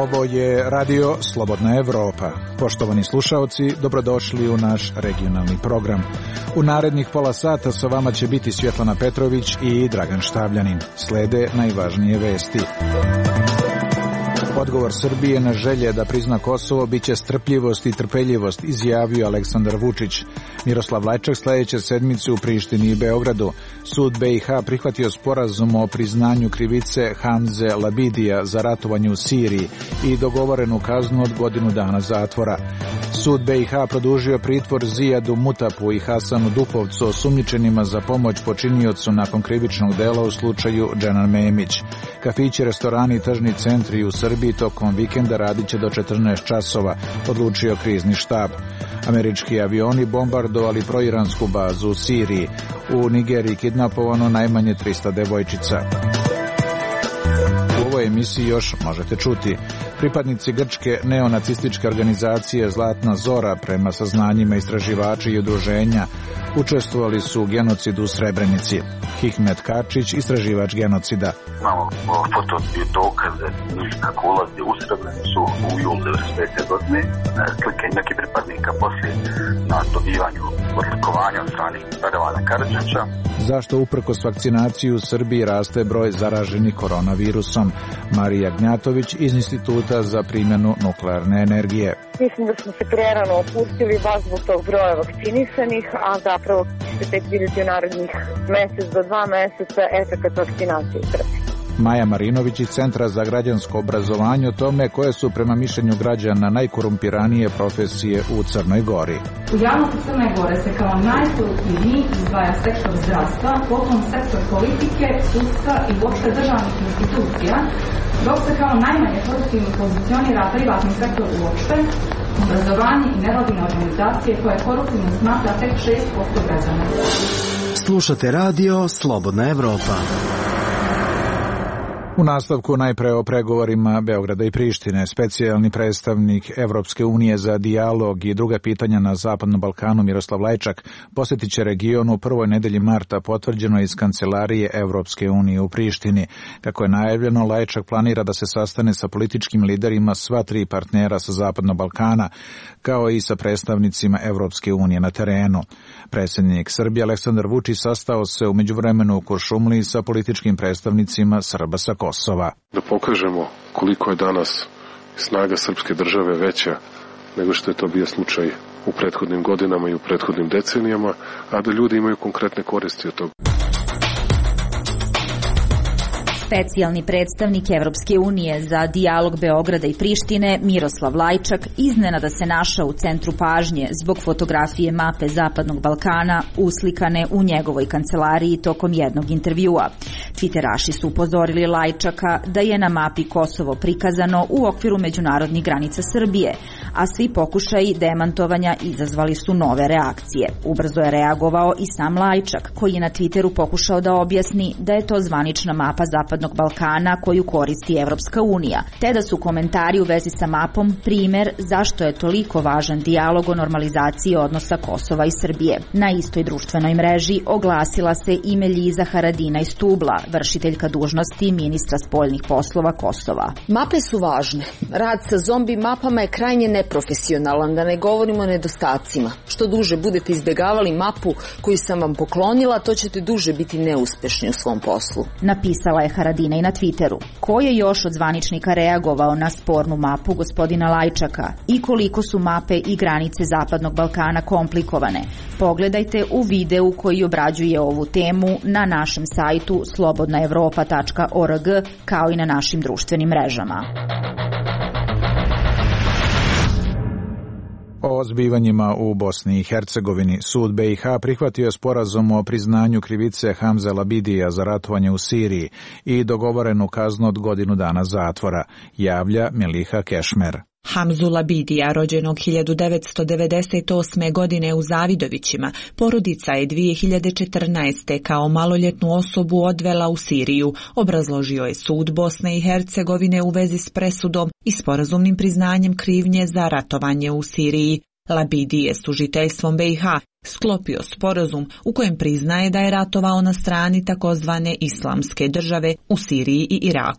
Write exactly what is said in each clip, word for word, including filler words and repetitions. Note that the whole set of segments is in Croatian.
Ovo je Radio Slobodna Evropa. Poštovani slušaoci, dobrodošli u naš regionalni program. U narednih pola sata sa vama će biti Svjetlana Petrović i Dragan Štavljanin. Slede najvažnije vesti. Odgovor Srbije na želje da prizna Kosovo biće strpljivost i trpeljivost, izjavio Aleksandar Vučić. Miroslav Lajčak sljedeće sedmice u Prištini i Beogradu. Sud B i H prihvatio sporazum o priznanju krivice Hamze Labidija za ratovanje u Siriji i dogovorenu kaznu od godinu dana zatvora. Sud B i H produžio pritvor Zijadu Mutapu i Hasanu Dupovcu, osumnjičenima za pomoć počiniocu nakon krivičnog dela u slučaju Dženan Memić. Kafići, restorani i tržni centri u Srbiji tokom vikenda radit će do četrnaest časova, odlučio krizni štab. Američki avioni bombardovali proiransku bazu u Siriji. U Nigeriji kidnapovano najmanje trista devojčica. U ovoj emisiji još možete čuti. Pripadnici grčke neonacističke organizacije Zlatna Zora, prema saznanjima istraživača i udruženja, učestvovali su u genocidu u Srebrenici. Hikmet Kačić, istraživač genocida. Imamo foto i dokaze njih kako ulazi u Srebrenicu u julu devedeset pete. godine. Slike nekih pripadnika poslije na dobivanju odlikovanja od strane Radovana Karadžića. Zašto uprkos vakcinaciji u Srbiji raste broj zaraženih koronavirusom? Marija Gnjatović iz Instituta za primjenu nuklearne energije. Mislim da smo se prerano opustili baš zbog tog broja vakcinisanih, a zapravo će se tek vidjeti u narednih mesec do dva meseca efekat vakcinacije u Srbiji. Maja Marinović iz Centra za građansko obrazovanje o tome koje su prema mišljenju građana najkorumpiranije profesije u Crnoj Gori. U javnosti Crne Gore se kao najkoruptivniji izdvaja sektor zdravstva, potom sektor politike, sudstva i uopšte državnih institucija, dok se kao najmanje koruptivno pozicionira privatni sektor uopšte, obrazovanje i nevladine organizacije koje koruptivno smatra tek šest posto građana. Slušate radio Slobodna Evropa. U nastavku najpre o pregovorima Beograda i Prištine. Specijalni predstavnik Evropske unije za dijalog i druga pitanja na Zapadnom Balkanu Miroslav Lajčak posjetit će region u prvoj nedelji marta, potvrđeno iz Kancelarije Evropske unije u Prištini. Kako je najavljeno, Lajčak planira da se sastane sa političkim liderima sva tri partnera sa Zapadnog Balkana, kao i sa predstavnicima Evropske unije na terenu. Predsjednik Srbije Aleksandar Vučić sastao se u međuvremenu u Kuršumliji sa političkim predstavnicima Srba sa Kosova. Da pokažemo koliko je danas snaga srpske države veća nego što je to bio slučaj u prethodnim godinama i u prethodnim decenijama, a da ljudi imaju konkretne koristi od toga. Specijalni predstavnik Evropske unije za dijalog Beograda i Prištine Miroslav Lajčak iznenada se našao u centru pažnje zbog fotografije mape Zapadnog Balkana uslikane u njegovoj kancelariji tokom jednog intervjua. Twitteraši su upozorili Lajčaka da je na mapi Kosovo prikazano u okviru međunarodnih granica Srbije, a svi pokušaji demantovanja izazvali su nove reakcije. Ubrzo je reagovao i sam Lajčak, koji je na Twitteru pokušao da objasni da je to zvanična mapa Zapadnog Balkana koju koristi Evropska unija, te da su komentari u vezi sa mapom primer zašto je toliko važan dijalog o normalizaciji odnosa Kosova i Srbije. Na istoj društvenoj mreži oglasila se i Meljiza Haradinaj Stubla, vršiteljka dužnosti ministra spoljnih poslova Kosova. Mape su važne. Rad sa zombi mapama je krajnje neprofesionalan, da ne govorimo o nedostacima. Što duže budete izbjegavali mapu koju sam vam poklonila, to ćete duže biti neuspešni u svom poslu. Napisala je Haradinaj na Twitteru. Ko je još od zvaničnika reagovao na spornu mapu gospodina Lajčaka i koliko su mape i granice Zapadnog Balkana komplikovane? Pogledajte u videu koji obrađuje ovu temu na našem sajtu slobodna evropa tačka org, kao i na našim društvenim mrežama. O zbivanjima u Bosni i Hercegovini. Sud B i H prihvatio je sporazum o priznanju krivice Hamze Labidija za ratovanje u Siriji i dogovorenu kaznu od godinu dana zatvora, javlja Meliha Kešmer. Hamzu Labidija, rođenog hiljadu devetsto devedeset osme. godine u Zavidovićima, porodica je dvije hiljade četrnaeste. kao maloljetnu osobu odvela u Siriju, obrazložio je sud Bosne i Hercegovine u vezi s presudom i sporazumnim priznanjem krivnje za ratovanje u Siriji. Labidi je s tužiteljstvom B i H sklopio sporazum u kojem priznaje da je ratovao na strani takozvane islamske države u Siriji i Iraku.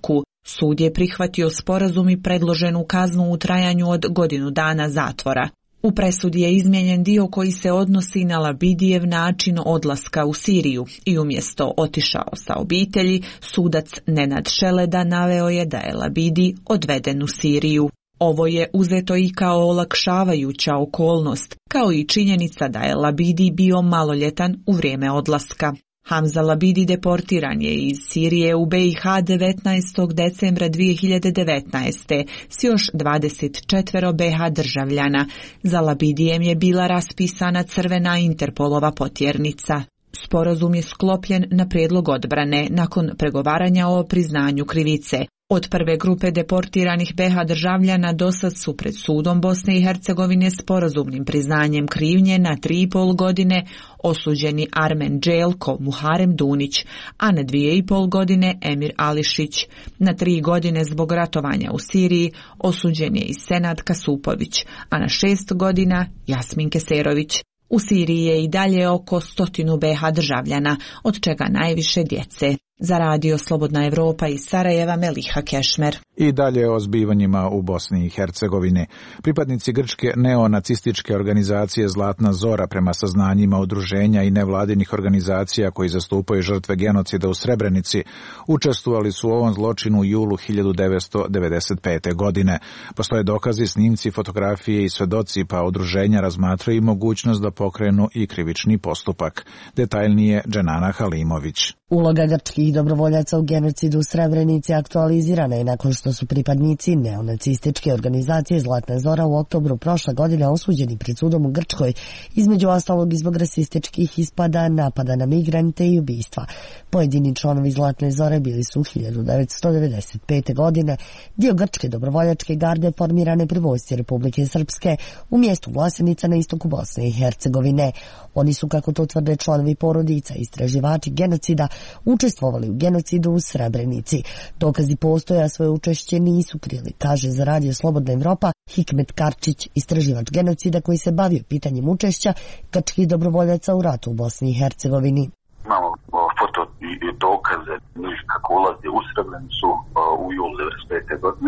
Sud je prihvatio sporazum i predloženu kaznu u trajanju od godinu dana zatvora. U presudi je izmijenjen dio koji se odnosi na Labidijev način odlaska u Siriju i umjesto otišao sa obitelji, sudac Nenad Šeleda naveo je da je Labidi odveden u Siriju. Ovo je uzeto i kao olakšavajuća okolnost, kao i činjenica da je Labidi bio maloljetan u vrijeme odlaska. Hamza Labidi deportiran je iz Sirije u B i H devetnaestog decembra dvije hiljade devetnaeste s još dvadeset četiri B H državljana. Za Labidijem je bila raspisana crvena Interpolova potjernica. Sporazum je sklopljen na prijedlog odbrane nakon pregovaranja o priznanju krivice. Od prve grupe deportiranih B H državljana dosad su pred sudom Bosne i Hercegovine sporazumnim priznanjem krivnje na tri i pol godine osuđeni Armen Đelko Muharem Dunić, a na dvije i pol godine Emir Ališić. Na tri godine zbog ratovanja u Siriji osuđen je i Senad Kasupović, a na šest godina Jasmin Keserović. U Siriji je i dalje oko stotinu B H državljana, od čega najviše djece. Za radio Slobodna Evropa iz Sarajeva, Meliha Kešmer. I dalje o zbivanjima u Bosni i Hercegovini. Pripadnici grčke neonacističke organizacije Zlatna Zora, prema saznanjima udruženja i nevladinih organizacija koji zastupaju žrtve genocida u Srebrenici, učestvovali su u ovom zločinu u julu hiljadu devetsto devedeset pete. godine. Postoje dokazi, snimci, fotografije i svedoci, pa udruženja razmatraju mogućnost da pokrenu i krivični postupak. Detaljnije Dženana Halimović. Uloga grčkih dobrovoljaca u genocidu u Srebrenici aktualizirana je nakon što su pripadnici neonacističke organizacije Zlatna Zora u oktobru prošle godine osuđeni pred sudom u Grčkoj, između ostalog i zbog rasističkih ispada, napada na migrante i ubistva. Pojedini članovi Zlatne Zore bili su hiljadu devetsto devedeset pete. godine dio grčke dobrovoljačke garde formirane pri vojsci Republike Srpske u mjestu Vlasenica na istoku Bosne i Hercegovine. Oni su, kako to tvrde članovi porodica i istraživači genocida, učestvovali u genocidu u Srebrenici. Dokazi postoje, a svoje učešće nisu krili, kaže za radio Slobodna Evropa Hikmet Karčić, istraživač genocida koji se bavio pitanjem učešća grčkih dobrovoljaca u ratu u Bosni i Hercegovini. Imamo foto i dokaze njih kako ulaze u Srebrenicu u julu devedeset pete. godine.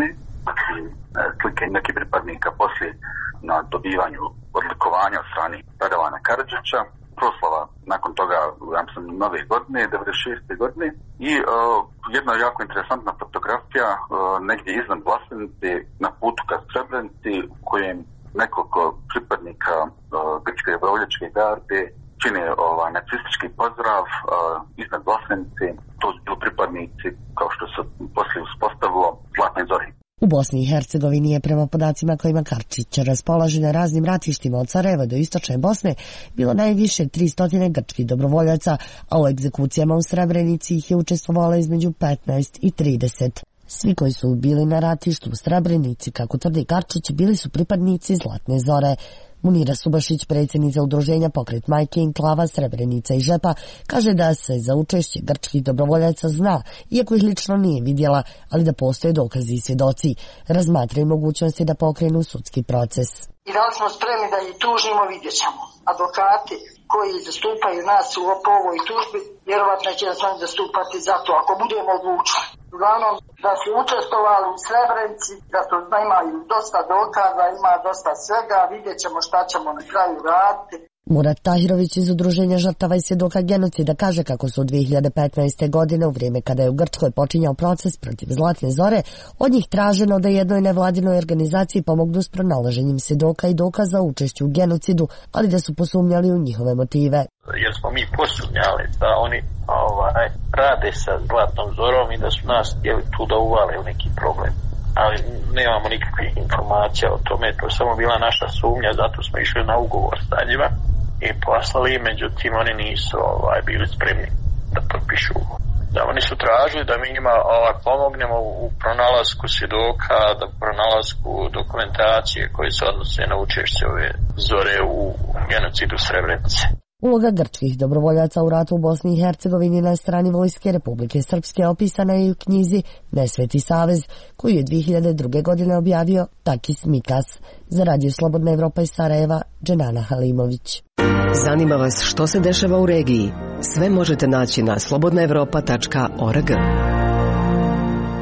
Slike nekih pripadnika poslije na dobivanju odlikovanja od strane Radovana Karadžića. Proslava nakon toga, ja mislim, nove godine, devedeset šeste. godine. I uh, jedna jako interesantna fotografija uh, negdje iznad Vlasenice na putu ka Srebrenici u kojem nekoliko pripadnika uh, grčke dobrovoljačke garde čine ovaj, nacistički pozdrav uh, iznad Vlasenice. To su bili pripadnici, kao što se poslije uspostavilo, Zlatne Zore. U Bosni i Hercegovini je prema podacima kojima Karčić raspolaže na raznim ratištima od Sarajeva do istočne Bosne bilo najviše tristo grčkih dobrovoljaca, a u egzekucijama u Srebrenici ih je učestvovalo između petnaest i trideset. Svi koji su bili na ratištu u Srebrenici, kako tvrdi Karčić, bili su pripadnici Zlatne Zore. Munira Subašić, predsjednica udruženja Pokret majke Enklava Srebrenica i Žepa, kaže da se za učešće grčkih dobrovoljaca zna, iako ih lično nije vidjela, ali da postoje dokazi i svjedoci. Razmatraju mogućnosti da pokrenu sudski proces. I da li smo spremni da ih tužimo, vidjet ćemo. Advokati koji zastupaju nas u ovoj tužbi, vjerovatno će nas oni zastupati za to, ako budemo odlučili. Uglavnom, da su učestvovali u Srebrenici, da su imaju dosta dokaza, ima dosta svega, vidjet ćemo šta ćemo na kraju raditi. Murat Tahirović iz udruženja žrtava i svjedoka genocida kaže kako su u dvije hiljade petnaeste. godine, u vrijeme kada je u Grčkoj počinjao proces protiv Zlatne Zore, od njih traženo da jednoj nevladinoj organizaciji pomognu s pronalaženjem svjedoka i dokaza o učešću u genocidu, ali da su posumnjali u njihove motive. Jer smo mi posumnjali da oni ovaj, rade sa Zlatnom Zorom i da su nas htjeli tu da uvale u neki problem. Ali nemamo nikakvih informacija o tome, to je samo bila naša sumnja, zato smo išli na ugovor sa njima i poslali, međutim oni nisu ovaj, bili spremni da potpišu ugovor. Da, oni su tražili da mi njima ovaj, pomognemo u pronalasku svjedoka, da pronalasku dokumentacije koje se odnose na učešće ove Zore u genocidu Srebrenice. Uloga grčkih dobrovoljaca u ratu u Bosni i Hercegovini na strani vojske Republike Srpske opisana je i u knjizi Nesveti savez, koju je dvije hiljade druge. godine objavio Takis Mikas. Za radio Slobodna Evropa iz Sarajeva, Dženana Halimović. Zanima vas što se dešava u regiji? Sve možete naći na slobodna evropa tačka org.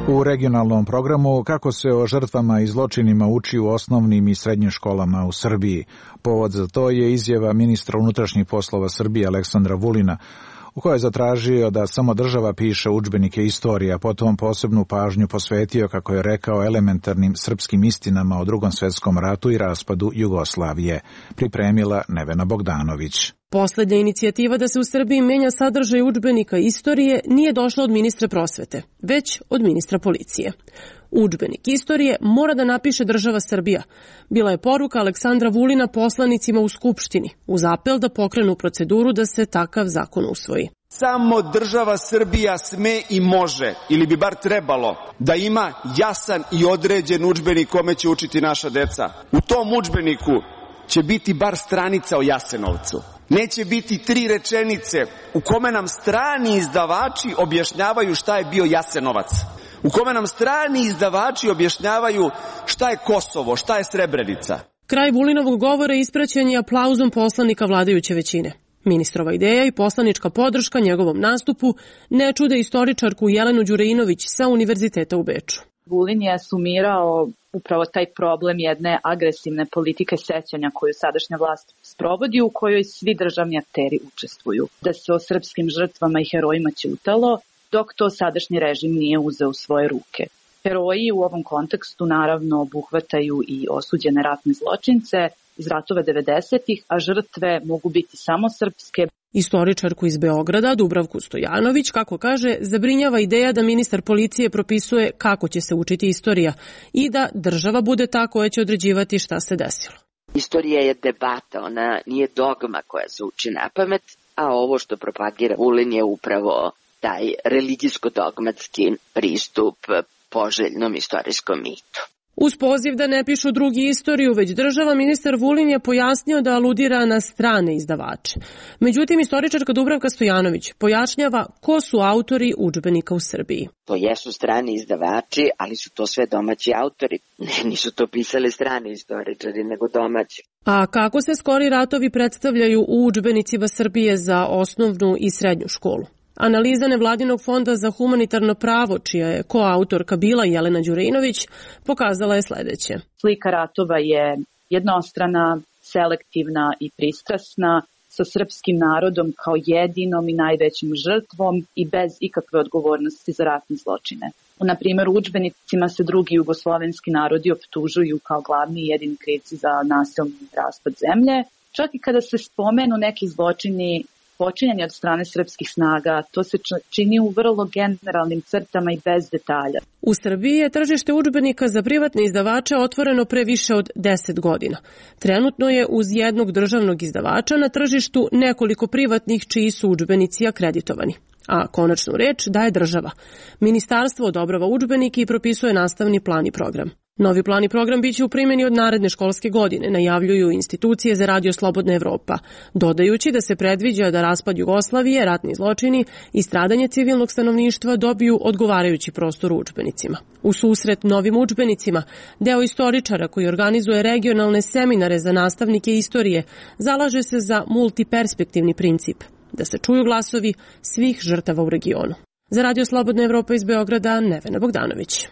U regionalnom programu kako se o žrtvama i zločinima uči u osnovnim i srednjim školama u Srbiji. Povod za to je izjava ministra unutrašnjih poslova Srbije Aleksandra Vulina, u kojoj je zatražio da samo država piše udžbenike istorije, a potom posebnu pažnju posvetio, kako je rekao, elementarnim srpskim istinama o Drugom svetskom ratu i raspadu Jugoslavije. Pripremila Nevena Bogdanović. Poslednja inicijativa da se u Srbiji menja sadržaj udžbenika istorije nije došla od ministra prosvete, već od ministra policije. Udžbenik istorije mora da napiše država Srbija. Bila je poruka Aleksandra Vulina poslanicima u Skupštini, uz apel da pokrenu proceduru da se takav zakon usvoji. Samo država Srbija sme i može, ili bi bar trebalo, da ima jasan i određen udžbenik kome će učiti naša deca. U tom udžbeniku će biti bar stranica o Jasenovcu. Neće biti tri rečenice u kome nam strani izdavači objašnjavaju šta je bio Jasenovac. U kome nam strani izdavači objašnjavaju šta je Kosovo, šta je Srebrenica. Kraj Vulinovog govora ispraćen je aplauzom poslanika vladajuće većine. Ministrova ideja i poslanička podrška njegovom nastupu ne čude istoričarku Jelenu Đureinović sa Univerziteta u Beču. Vulin je sumirao upravo taj problem jedne agresivne politike sećanja koju sadašnja vlast sprovodi, u kojoj svi državni akteri učestvuju. Da se o srpskim žrtvama i herojima ćutalo, dok to sadašnji režim nije uzeo u svoje ruke. Heroji u ovom kontekstu naravno obuhvataju i osuđene ratne zločince iz ratova devedesetih, a žrtve mogu biti samo srpske. Istoričarku iz Beograda, Dubravku Stojanović, kako kaže, zabrinjava ideja da ministar policije propisuje kako će se učiti istorija i da država bude ta koja će određivati šta se desilo. Istorija je debata, ona nije dogma koja se uči na pamet, a ovo što propagira Vulin je upravo taj religijsko-dogmatski pristup poželjnom istorijskom mitu. Uz poziv da ne pišu drugi istoriju, već država, ministar Vulin je pojasnio da aludira na strane izdavače. Međutim, istoričarka Dubravka Stojanović pojašnjava ko su autori udžbenika u Srbiji. To jesu strani izdavači, ali su to sve domaći autori. Ne, nisu to pisali strani istoričari, nego domaći. A kako se skori ratovi predstavljaju u udžbenicima Srbije za osnovnu i srednju školu? Analiza Nevladinog fonda za humanitarno pravo, čija je koautorka bila Jelena Đureinović, pokazala je sledeće. Slika ratova je jednostrana, selektivna i pristrasna, sa srpskim narodom kao jedinom i najvećim žrtvom i bez ikakve odgovornosti za ratne zločine. Na primjer, u udžbenicima se drugi jugoslovenski narodi optužuju kao glavni i jedini krivci za nasilni raspad zemlje. Čak i kada se spomenu neki zločini počinjeni od strane srpskih snaga, to se čini u vrlo generalnim crtama i bez detalja. U Srbiji je tržište udžbenika za privatne izdavače otvoreno pre više od deset godina. Trenutno je uz jednog državnog izdavača na tržištu nekoliko privatnih čiji su udžbenici akreditovani. A konačnu reč daje država. Ministarstvo odobrava udžbenike i propisuje nastavni plan i program. Novi plan i program biće u primjeni od naredne školske godine, najavljuju institucije za Radio Slobodna Evropa, dodajući da se predviđa da raspad Jugoslavije, ratni zločini i stradanje civilnog stanovništva dobiju odgovarajući prostor u udžbenicima. U susret novim udžbenicima, deo istoričara koji organizuje regionalne seminare za nastavnike istorije zalaže se za multiperspektivni princip, da se čuju glasovi svih žrtava u regionu. Za Radio Slobodna Evropa iz Beograda, Nevena Bogdanović.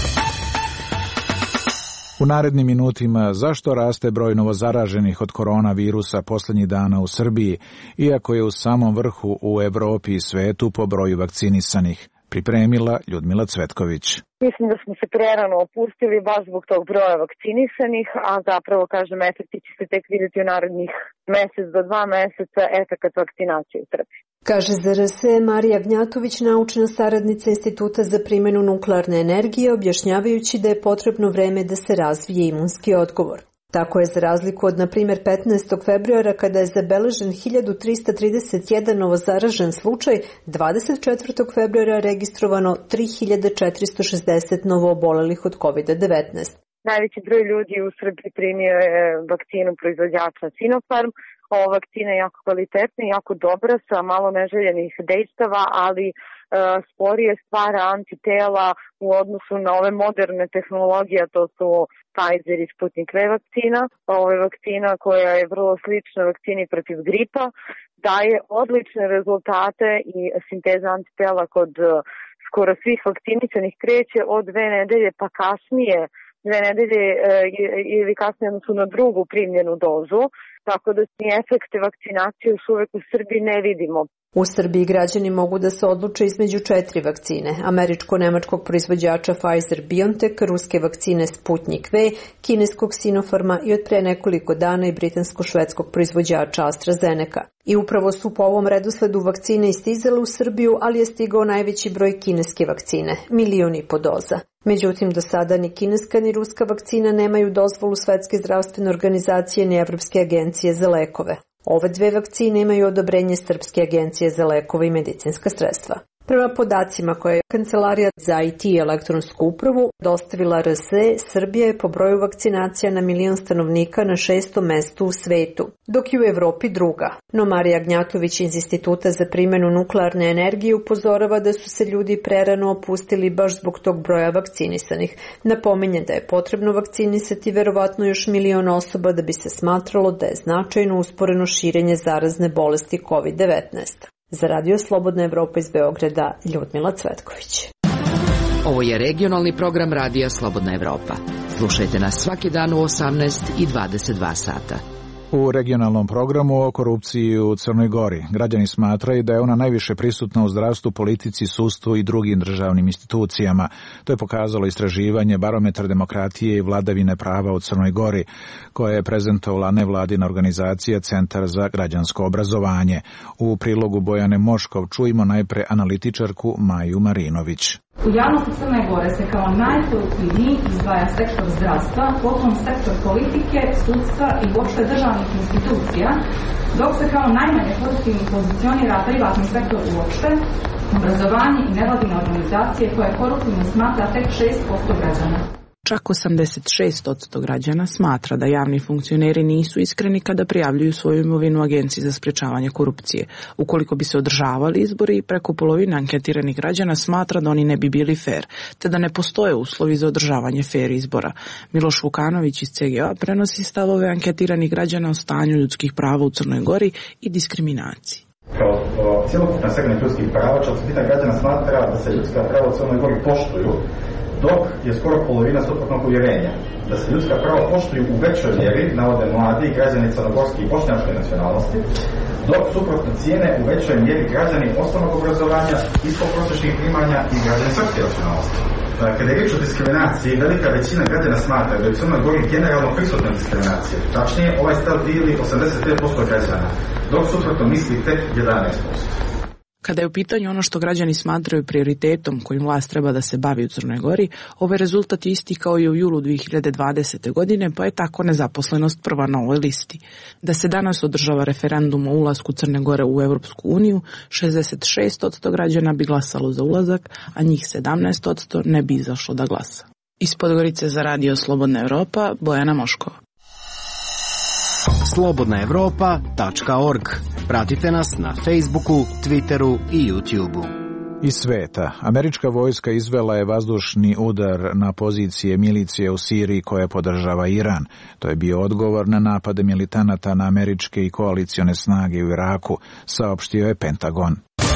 U narednim minutima zašto raste broj novozaraženih od koronavirusa poslednjih dana u Srbiji, iako je u samom vrhu u Evropi i svetu po broju vakcinisanih, pripremila Ljudmila Cvetković. Mislim da smo se prerano opustili baš zbog tog broja vakcinisanih, a zapravo, kažem, efekti će se tek vidjeti u narednih mesec do dva meseca efekat vakcinacije u Srbiji. Kaže Z R S Marija Gnjatović, naučna saradnica Instituta za primjenu nuklearne energije, objašnjavajući da je potrebno vreme da se razvije imunski odgovor. Tako je za razliku od, na primjer, petnaestog februara kada je zabeležen hiljadu trista trideset jedan novozaražen slučaj, dvadeset četvrtog februara registrovano tri hiljade četiristo šezdeset novoobolelih od kovid devetnaest. Najveći broj ljudi u Srbiji primio je vakcinu proizvođača Sinopharm. Ova vakcina je jako kvalitetna i jako dobra sa malo neželjenih dejstava, ali e, sporije stvara antitela u odnosu na ove moderne tehnologije, to su Pfizer i Sputnik V vakcina. Ovo je vakcina koja je vrlo slična vakcini protiv gripa, daje odlične rezultate i sinteza antitela kod skoro svih vakcinisanih kreće od dve nedelje pa kasnije, dve nedelje ili kasnije odnosno na drugu primljenu dozu, tako da ni efekte vakcinacije još uvek u Srbiji ne vidimo. U Srbiji građani mogu da se odluče između četiri vakcine, američko-nemačkog proizvođača Pfizer-BioNTech, ruske vakcine Sputnik V, kineskog Sinopharma i od pre nekoliko dana i britansko-švedskog proizvođača AstraZeneca. I upravo su po ovom redosledu vakcine istizale u Srbiju, ali je stigao najveći broj kineske vakcine, milion i po doza. Međutim, do sada ni kineska ni ruska vakcina nemaju dozvolu Svetske zdravstvene organizacije ni Evropske agencije za lekove. Ove dve vakcine imaju odobrenje Srpske agencije za lekove i medicinska sredstva. Prema podacima koje je Kancelarija za I T i elektronsku upravu dostavila R S E, Srbija je po broju vakcinacija na milion stanovnika na šestom mestu u svetu, dok je u Evropi druga. No Marija Gnjatović iz Instituta za primjenu nuklearne energije upozorava da su se ljudi prerano opustili baš zbog tog broja vakcinisanih. Napominje da je potrebno vakcinisati verovatno još milion osoba da bi se smatralo da je značajno usporeno širenje zarazne bolesti kovid devetnaest. Za Radio Slobodna Evropa iz Beograda, Ljudmila Cvetković. Ovo je regionalni program Radija Slobodna Evropa. Slušajte nas svaki dan u osamnaest i dvadeset dva sata. U regionalnom programu o korupciji u Crnoj Gori građani smatraju da je ona najviše prisutna u zdravstvu, politici, sudstvu i drugim državnim institucijama. To je pokazalo istraživanje Barometar demokratije i vladavine prava u Crnoj Gori, koje je prezentovala nevladina organizacija Centar za građansko obrazovanje. U prilogu Bojane Moškov čujemo najpre analitičarku Maju Marinović. U javnosti Crne Gore se kao najkoruptivniji izdvaja sektor zdravstva, potom sektor politike, sudstva i uopšte državnih institucija, dok se kao najmanje koruptivni pozicionira privatni sektor uopšte, obrazovanje i nevladine organizacije koje koruptivno smatra tek šest posto građana. Čak osamdeset šest posto građana smatra da javni funkcioneri nisu iskreni kada prijavljuju svoju imovinu Agenciji za sprečavanje korupcije. Ukoliko bi se održavali izbori, preko polovine anketiranih građana smatra da oni ne bi bili fer, te da ne postoje uslovi za održavanje fer izbora. Miloš Vukanović iz C G A prenosi stavove anketiranih građana o stanju ljudskih prava u Crnoj Gori i diskriminaciji. Kao cjelokupna segment ljudskih prava, četvrtina građana smatra da se ljudska prava u Crnoj Gori poštuju, dok je skoro polovina suprotnog uvjerenja. Da se ljudska prava poštuju u većoj mjeri, navode mladi i građani crnogorske i bošnjačke nacionalnosti, dok suprotno cijene u većoj mjeri građani osnovnog obrazovanja, ispodprosječnih primanja i građani srpske nacionalnosti. Kada je riječ o diskriminaciji, velika većina građana smatra da je u Crnoj Gori generalno prisutna diskriminacija. Tačnije, ovaj stav dijeli osamdeset pet posto građana, dok suprotno misli tek jedanaest posto. Kada je u pitanju ono što građani smatraju prioritetom kojim vlast treba da se bavi u Crnoj Gori, ovaj rezultat je isti kao i u julu dve hiljade dvadesete. godine, pa je tako nezaposlenost prva na ovoj listi. Da se danas održava referendum o ulasku Crne Gore u Evropsku uniju, šezdeset šest posto građana bi glasalo za ulazak, a njih sedamnaest posto ne bi izašlo da glasa. Iz Podgorice za Radio Slobodna Evropa, Bojana Moškova. slobodna evropa tačka org. Pratite nas na Facebooku, Twitteru i YouTubeu. Iz sveta. Američka vojska izvela je vazdušni udar na pozicije milicije u Siriji koje podržava Iran. To je bio odgovor na napade militanata na američke i koalicione snage u Iraku, saopštio je Pentagon.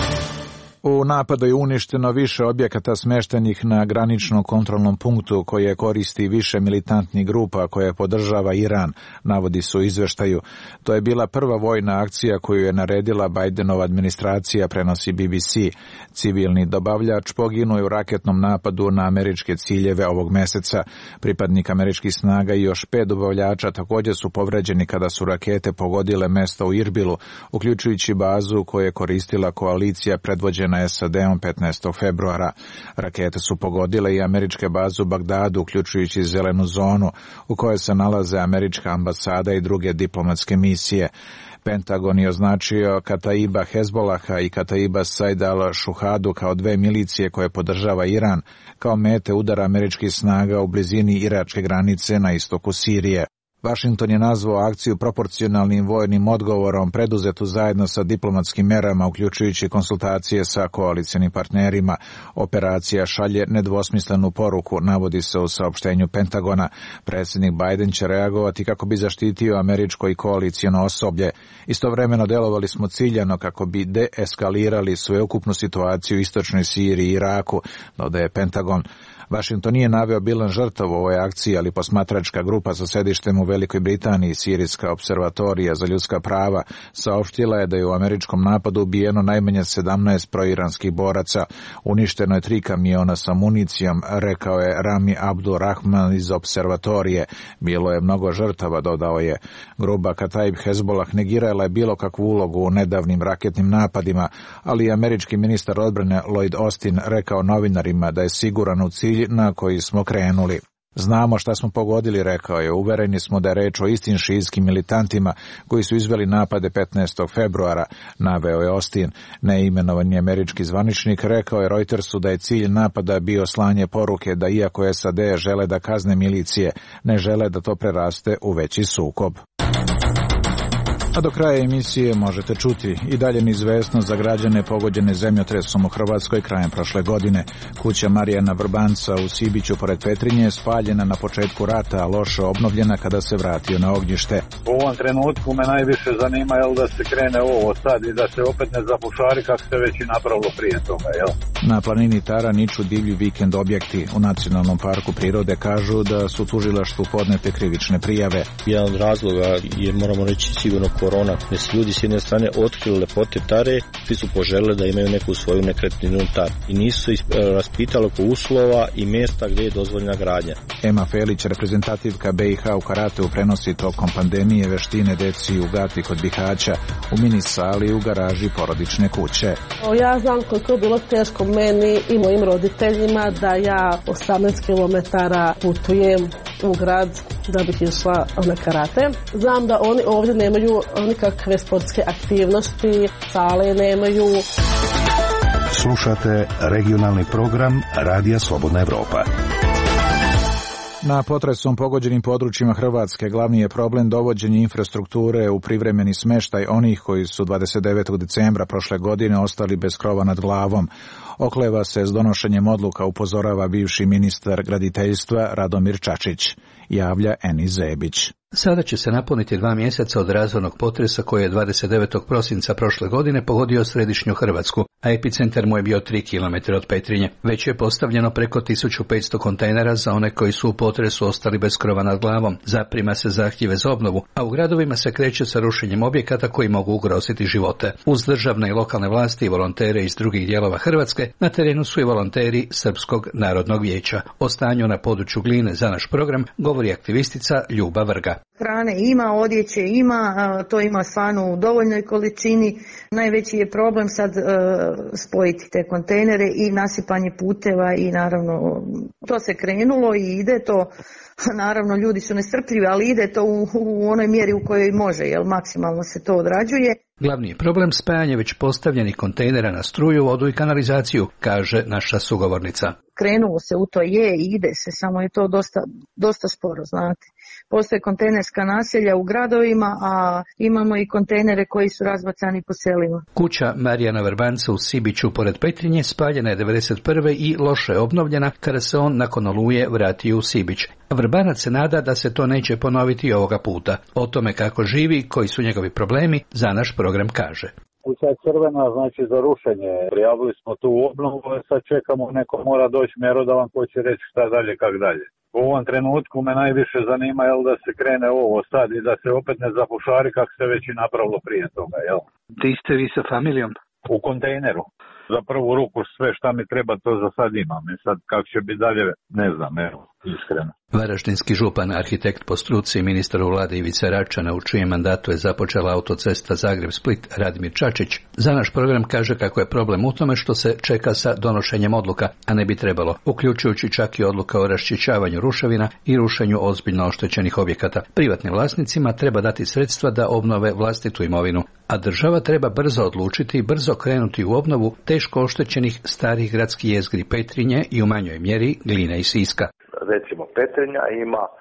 U napadu je uništeno više objekata smeštenih na graničnom kontrolnom punktu koje koristi više militantnih grupa koje podržava Iran, navodi se u izveštaju. To je bila prva vojna akcija koju je naredila Bidenova administracija, prenosi B B C. Civilni dobavljač poginuo je u raketnom napadu na američke ciljeve ovog meseca. Pripadnik američkih snaga i još pet dobavljača također su povređeni kada su rakete pogodile mesto u Irbilu, uključujući bazu koju je koristila koalicija predvođena S A D-om petnaestog februara. Rakete su pogodile i američke baze u Bagdadu, uključujući zelenu zonu u kojoj se nalaze američka ambasada i druge diplomatske misije. Pentagon je označio Kataiba Hezbolaha i Kataiba Said al-Shuhadu kao dve milicije koje podržava Iran, kao mete udara američkih snaga u blizini iračke granice na istoku Sirije. Vašington je nazvao akciju proporcionalnim vojnim odgovorom preduzetu zajedno sa diplomatskim merama, uključujući konsultacije sa koalicionim partnerima. Operacija šalje nedvosmislenu poruku, navodi se u saopštenju Pentagona. Predsjednik Biden će reagovati kako bi zaštitio američko i koalicijono osoblje. Istovremeno delovali smo ciljano kako bi deeskalirali sveukupnu situaciju u istočnoj Siriji i Iraku, dodaje Pentagon. Washington nije naveo bilan žrtav u ovoj akciji, ali posmatračka grupa sa sedištem u Velikoj Britaniji, Sirijska observatorija za ljudska prava, saopštila je da je u američkom napadu ubijeno najmanje sedamnaest proiranskih boraca. Uništeno je tri kamiona sa municijom, rekao je Rami Abdul Rahman iz observatorije. Bilo je mnogo žrtava, dodao je. Grupa Kataib Hezbollah negirala je bilo kakvu ulogu u nedavnim raketnim napadima, ali američki ministar odbrane Lloyd Austin rekao novinarima da je siguran u cilj na koji smo krenuli. Znamo šta smo pogodili, rekao je. Uvereni smo da je reč o istim šijitskim militantima koji su izveli napade petnaestog februara, naveo je Austin. Neimenovani američki zvaničnik rekao je Reutersu da je cilj napada bio slanje poruke da iako S A D žele da kazne milicije, ne žele da to preraste u veći sukob. A do kraja emisije možete čuti i dalje neizvesnost za građane pogođene zemljotresom u Hrvatskoj krajem prošle godine. Kuća Marijana Vrbanca u Sibiću pored Petrinje je spaljena na početku rata, a loše obnovljena kada se vratio na ognjište. U ovom trenutku me najviše zanima jel da se krene ovo sad i da se opet ne zapušari kako se već i napravilo prije toga, jel? Na planini Tara niču divlji vikend objekti. U Nacionalnom parku prirode kažu da su tužilaštvu podnete krivične prijave. Jedan od razloga je, moramo reći, sigurno korona, gdje su ljudi s jedne strane otkrili lepote Tare, svi su poželjeli da imaju neku svoju nekretninu Tar i nisu raspitali oko uslova i mjesta gdje je dozvoljena gradnja. Ema Felić, reprezentativka B i H u karateu, prenosi tokom pandemije veštine deci u Gati kod Bihaća u mini sali u garaži porodične kuće. Ja znam koliko je bilo teško meni i mojim roditeljima da ja osamnaest kilometara putujem u grad da bih išla na karate. Znam da oni ovdje nemaju nikakve sportske aktivnosti, sale nemaju. Slušate regionalni program Radija Slobodna Evropa. Na potresom pogođenim područjima Hrvatske glavni je problem dovođenje infrastrukture u privremeni smještaj onih koji su dvadeset devetog decembra prošle godine ostali bez krova nad glavom. Okleva se s donošenjem odluka, upozorava bivši ministar graditeljstva Radomir Čačić. Javlja Eni Zebić. Sada će se napuniti dva mjeseca od razornog potresa koji je dvadeset devetog prosinca prošle godine pogodio središnju Hrvatsku, a epicentar mu je bio tri kilometra od Petrinje. Već je postavljeno preko tisuću petsto kontejnera za one koji su u potresu ostali bez krova nad glavom. Zaprima se zahtjeve za obnovu, a u gradovima se kreće sa rušenjem objekata koji mogu ugroziti živote. Uz državne i lokalne vlasti i volontere iz drugih dijelova Hrvatske, na terenu su i volonteri Srpskog narodnog vijeća. O stanju na području Gline za naš program govori aktivistica Ljuba Vrga. Hrane ima, odjeće ima, to ima stvarno u dovoljnoj količini. Najveći je problem sad e, spojiti te kontejnere i nasipanje puteva i naravno to se krenulo i ide to. Naravno ljudi su nestrpljivi, ali ide to u, u onoj mjeri u kojoj može, jer maksimalno se to odrađuje. Glavni je problem spajanje već postavljenih kontejnera na struju, vodu i kanalizaciju, kaže naša sugovornica. Krenulo se u to je i ide se, samo je to dosta, dosta sporo, znate. Postoje kontejnerska naselja u gradovima, a imamo i kontejnere koji su razbacani po selima. Kuća Marijana Vrbanca u Sibiću pored Petrinje spaljena je devedeset prve i loše je obnovljena kada se on nakon oluje vratio u Sibić. Vrbanac se nada da se to neće ponoviti ovoga puta. O tome kako živi i koji su njegovi problemi za naš program kaže. Kuća je crvena, znači za rušenje. Prijavili smo tu obnovu, sad čekamo, neko mora doći mjerodavan koji će reći šta dalje, kak dalje. U ovom trenutku me najviše zanima jel da se krene ovo sad i da se opet ne zapušari kako se već i napravilo prije toga, jel? Di ste vi sa familijom? U kontejneru. Za prvu ruku sve šta mi treba to za sad imam. I sad kako će biti dalje, ne znam, evo, iskreno. Varaždinski župan, arhitekt po struci, ministar u vladi Ivice Račana, u čijem mandatu je započela autocesta Zagreb-Split, Radimir Čačić, za naš program kaže kako je problem u tome što se čeka sa donošenjem odluka, a ne bi trebalo, uključujući čak i odluka o raščišćavanju ruševina i rušenju ozbiljno oštećenih objekata. Privatnim vlasnicima treba dati sredstva da obnove vlastitu imovinu, a država treba brzo odlučiti i brzo krenuti u obnovu teško oštećenih starih gradskih jezgri Petrinje i u manjoj mjeri Gline i Siska. Recimo Petrinja ima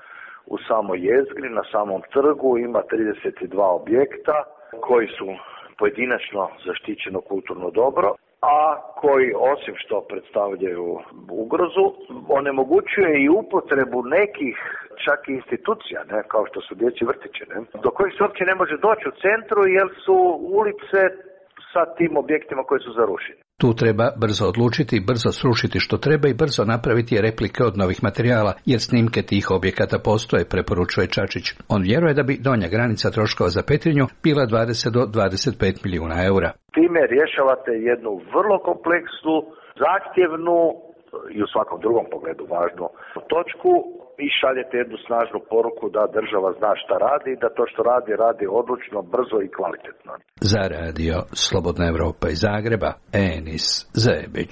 u samoj jezgri, na samom trgu, ima trideset dva objekta koji su pojedinačno zaštićeno kulturno dobro, a koji osim što predstavljaju ugrozu, onemogućuje i upotrebu nekih čak i institucija, ne, kao što su dječji vrtići, ne, do kojih se uopće ne može doći u centru jer su ulice sa tim objektima koji su zarušeni. Tu treba brzo odlučiti, brzo srušiti što treba i brzo napraviti replike od novih materijala, jer snimke tih objekata postoje, preporučuje Čačić. On vjeruje da bi donja granica troškova za Petrinju bila dvadeset do dvadeset pet milijuna eura. Time rješavate jednu vrlo kompleksnu, zahtjevnu i u svakom drugom pogledu važnu točku i šaljete jednu snažnu poruku da država zna šta radi i da to što radi, radi odlučno, brzo i kvalitetno. Za radio Slobodna Evropa iz Zagreba, Enis Zebić.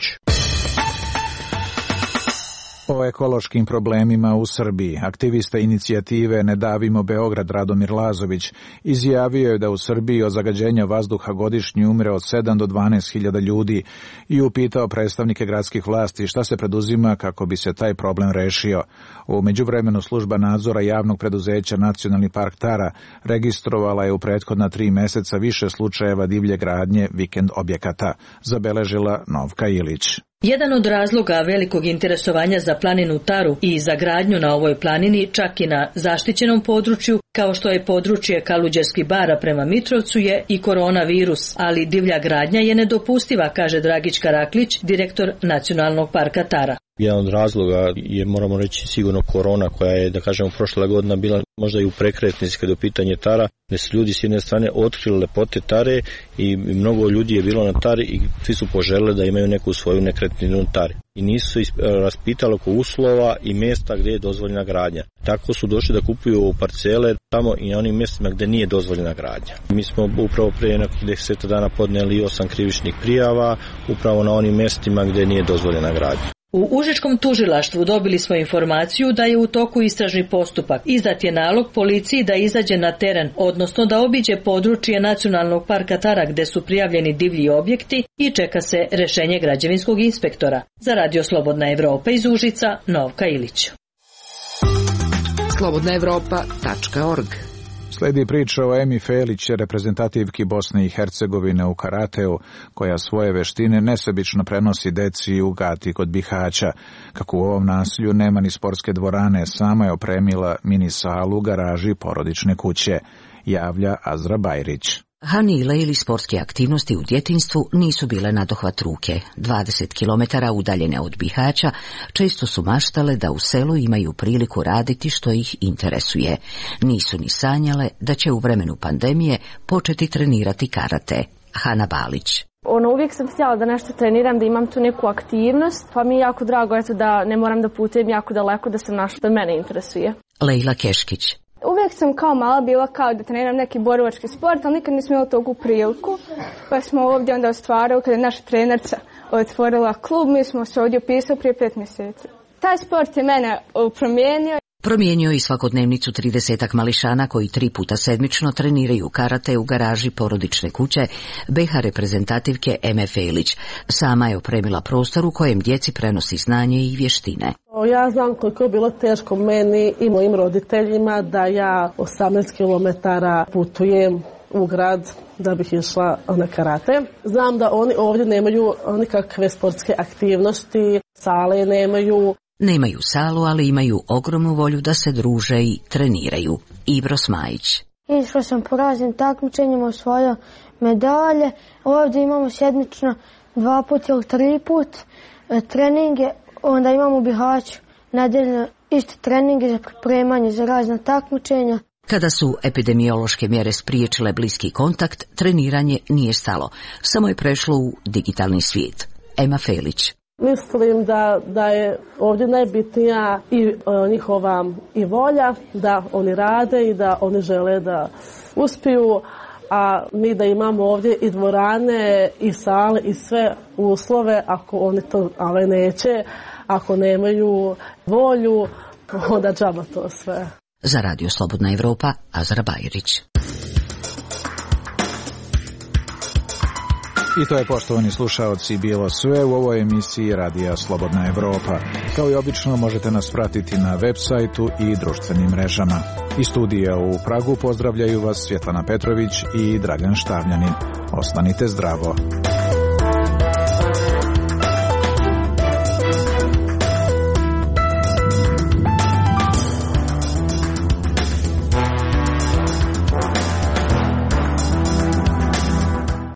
O ekološkim problemima u Srbiji aktivista inicijative Ne davimo Beograd Radomir Lazović izjavio je da u Srbiji od zagađenja vazduha godišnje umre od sedam do dvanaest hiljada ljudi i upitao predstavnike gradskih vlasti šta se preduzima kako bi se taj problem rešio. U međuvremenu služba nadzora javnog preduzeća Nacionalni park Tara registrovala je u prethodna tri meseca više slučajeva divlje gradnje vikend objekata, zabeležila Novka Ilić. Jedan od razloga velikog interesovanja za planinu Taru i za gradnju na ovoj planini, čak i na zaštićenom području, kao što je područje Kaluđerskih bara prema Mitrovcu, je i koronavirus, ali divlja gradnja je nedopustiva, kaže Dragić Karaklić, direktor Nacionalnog parka Tara. Jedan od razloga je, moramo reći, sigurno korona koja je, da kažemo, prošla godina bila možda i u prekretnici kada je u pitanje Tara, gdje su ljudi s jedne strane otkrili lepote Tare i mnogo ljudi je bilo na Tari i svi su poželjeli da imaju neku svoju nekretninu na Tari. I nisu se raspitali oko uslova i mjesta gdje je dozvoljena gradnja. Tako su došli da kupuju parcele tamo i na onim mjestima gdje nije dozvoljena gradnja. Mi smo upravo prije nekih deset dana podnijeli osam krivičnih prijava upravo na onim mjestima gdje nije dozvoljena gradnja. U Užičkom tužilaštvu dobili smo informaciju da je u toku istražni postupak. Izdat je nalog policiji da izađe na teren, odnosno da obiđe područje Nacionalnog parka Tara gdje su prijavljeni divlji objekti i čeka se rješenje građevinskog inspektora. Za radio Slobodna Evropa iz Užica, Novka Ilić. slobodna evropa tačka org. Sledi priča o Emi Felić, reprezentativki Bosne i Hercegovine u karateu, koja svoje veštine nesebično prenosi deci u Gati kod Bihaća. Kako u ovom naselju nema ni sportske dvorane, sama je opremila mini salu u garaži porodične kuće, javlja Azra Bajrić. Hanile ili sportske aktivnosti u djetinjstvu nisu bile na dohvat ruke. dvadeset kilometara udaljene od Bihaća često su maštale da u selu imaju priliku raditi što ih interesuje. Nisu ni sanjale da će u vremenu pandemije početi trenirati karate. Hana Balić. Ono, uvijek sam htjela da nešto treniram, da imam tu neku aktivnost, pa mi je jako drago eto, da ne moram da putujem jako daleko, da sam našla da mene interesuje. Lejla Keškić. Uvijek sam kao mala bila kao da treniram neki borilački sport, ali nikad nisam imala togu priliku. Pa smo ovdje onda ostvarili, kada je naša trenerca otvorila klub, mi smo se ovdje upisali prije pet mjeseci. Taj sport je mene promijenio. Promijenio i svakodnevnicu tridesetak mališana koji tri puta sedmično treniraju karate u garaži porodične kuće be ha reprezentativke Eme Felić. Sama je opremila prostor u kojem djeci prenosi znanje i vještine. Ja znam koliko je bilo teško meni i mojim roditeljima da ja osamnaest kilometara putujem u grad da bih išla na karate. Znam da oni ovdje nemaju nikakve sportske aktivnosti, sale nemaju. Nemaju salu, ali imaju ogromnu volju da se druže i treniraju. Ibro Smajić. Išla sam po raznim takmičenjima, osvojila medalje. Ovdje imamo sedmično dva put ili tri put treninge. Onda imamo u Bihaću nedeljne isto treninge za pripremanje za razna takmičenja. Kada su epidemiološke mjere spriječile bliski kontakt, treniranje nije stalo. Samo je prešlo u digitalni svijet. Ema Felić. Mislim da, da je ovdje najbitnija i e, njihova i volja da oni rade i da oni žele da uspiju, a mi da imamo ovdje i dvorane i sale i sve uslove, ako oni to ale neće, ako nemaju volju, onda džaba to sve. Za radio Slobodna Evropa, Azra Bajrić. I to je, poštovani slušaoci, bilo sve u ovoj emisiji Radija Slobodna Evropa. Kao i obično možete nas pratiti na web sajtu i društvenim mrežama. Iz studija u Pragu pozdravljaju vas Svjetlana Petrović i Dragan Štavljanin. Ostanite zdravo.